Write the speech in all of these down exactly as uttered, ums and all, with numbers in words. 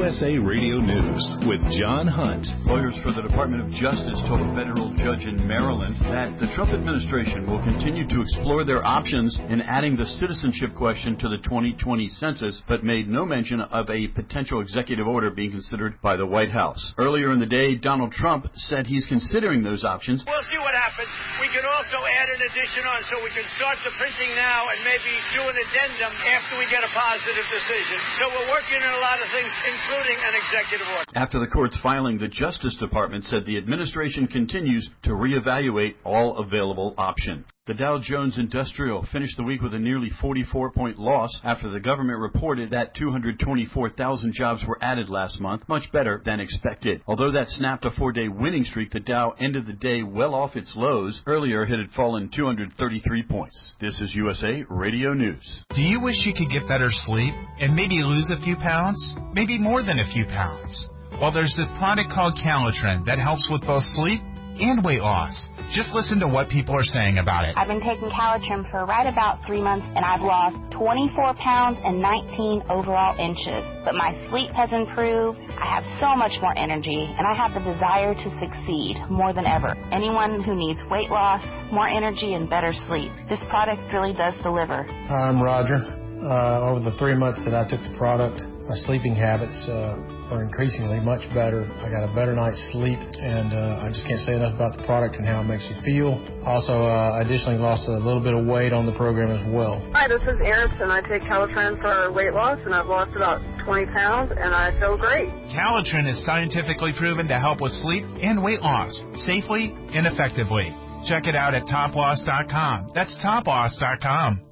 U S A Radio News with John Hunt. Lawyers for the Department of Justice told a federal judge in Maryland that the Trump administration will continue to explore their options in adding the citizenship question to the twenty twenty census, but made no mention of a potential executive order being considered by the White House. Earlier in the day, Donald Trump said he's considering those options. We'll see what happens. We can also add an addition on so we can start the printing now and maybe do an addendum after we get a positive decision. So we're working on a lot of things, including an executive order. After the court's filing, the Justice Department said the administration continues to reevaluate all available options. The Dow Jones Industrial finished the week with a nearly forty-four point loss after the government reported that two hundred twenty-four thousand jobs were added last month, much better than expected. Although that snapped a four-day winning streak, the Dow ended the day well off its lows. Earlier, it had fallen two hundred thirty-three points. This is U S A Radio News. Do you wish you could get better sleep and maybe lose a few pounds? Maybe more than a few pounds? Well, there's this product called Calitrin that helps with both sleep and weight loss. Just listen to what people are saying about it. I've been taking Calitrin for right about three months, and I've lost twenty-four pounds and nineteen overall inches. But my sleep has improved. I have so much more energy, and I have the desire to succeed more than ever. Anyone who needs weight loss, more energy, and better sleep, this product really does deliver. Hi, I'm Roger. Uh, over the three months that I took the product, my sleeping habits uh, are increasingly much better. I got a better night's sleep, and uh, I just can't say enough about the product and how it makes you feel. Also, uh, I additionally lost a little bit of weight on the program as well. Hi, this is Erin, and I take Calitrin for weight loss, and I've lost about twenty pounds, and I feel great. Calitrin is scientifically proven to help with sleep and weight loss safely and effectively. Check it out at top loss dot com. That's top loss dot com.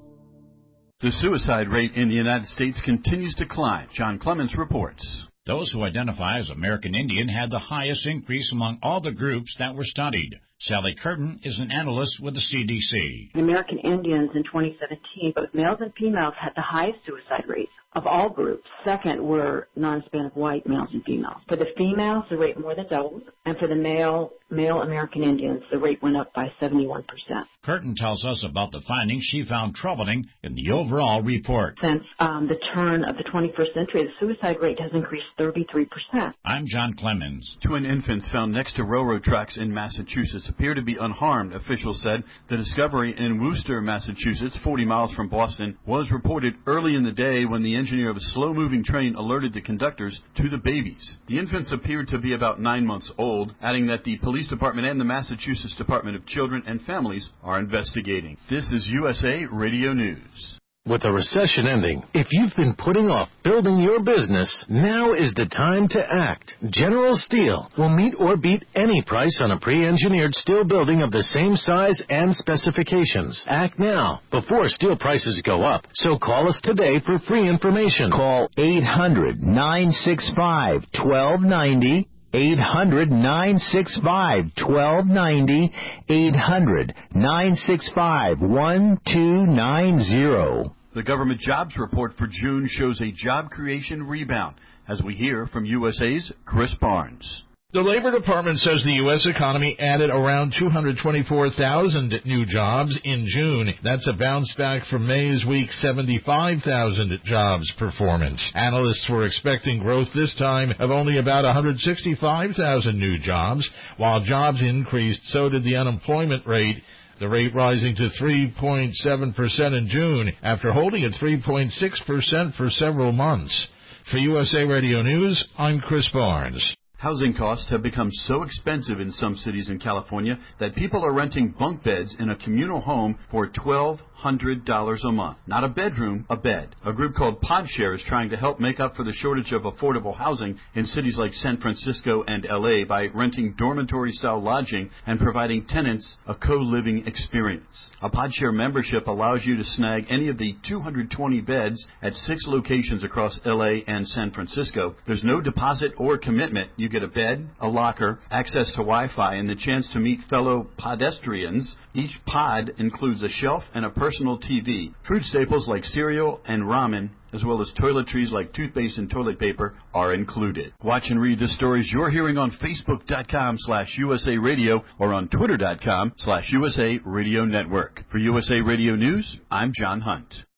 The suicide rate in the United States continues to climb. John Clemens reports. Those who identify as American Indian had the highest increase among all the groups that were studied. Sally Curtin is an analyst with the C D C. The American Indians in twenty seventeen, both males and females had the highest suicide rates of all groups. Second were non-Hispanic white males and females. For the females, the rate more than doubled, and for the male male American Indians, the rate went up by seventy-one percent. Curtin tells us about the findings she found troubling in the overall report. Since um, the turn of the twenty-first century, the suicide rate has increased thirty-three percent. I'm John Clemens. Twin infants found next to railroad tracks in Massachusetts appear to be unharmed, officials said. The discovery in Worcester, Massachusetts, forty miles from Boston, was reported early in the day when the engineer of a slow-moving train alerted the conductors to the babies. The infants appeared to be about nine months old, adding that the police department and the Massachusetts Department of Children and Families are investigating. This is U S A Radio News. With the recession ending, if you've been putting off building your business, now is the time to act. General Steel will meet or beat any price on a pre-engineered steel building of the same size and specifications. Act now, before steel prices go up. So call us today for free information. Call eight hundred, nine six five, one two nine zero. eight hundred, nine six five, one two nine zero. eight hundred, nine six five, one two nine zero. The government jobs report for June shows a job creation rebound, as we hear from U S A's Chris Barnes. The Labor Department says the U S economy added around two hundred twenty-four thousand new jobs in June. That's a bounce back from May's weak seventy-five thousand jobs performance. Analysts were expecting growth this time of only about one hundred sixty-five thousand new jobs. While jobs increased, so did the unemployment rate, the rate rising to three point seven percent in June after holding at three point six percent for several months. For U S A Radio News, I'm Chris Barnes. Housing costs have become so expensive in some cities in California that people are renting bunk beds in a communal home for twelve hundred dollars a month. Not a bedroom, a bed. A group called PodShare is trying to help make up for the shortage of affordable housing in cities like San Francisco and L A by renting dormitory-style lodging and providing tenants a co-living experience. A PodShare membership allows you to snag any of the two hundred twenty beds at six locations across L A and San Francisco. There's no deposit or commitment. You get a bed, a locker, access to Wi-Fi, and the chance to meet fellow pedestrians. Each pod includes a shelf and a personal T V. Food staples like cereal and ramen, as well as toiletries like toothpaste and toilet paper, are included. Watch and read the stories you're hearing on Facebook.com slash USA Radio or on Twitter.com slash USA Radio Network. For U S A Radio News, I'm John Hunt.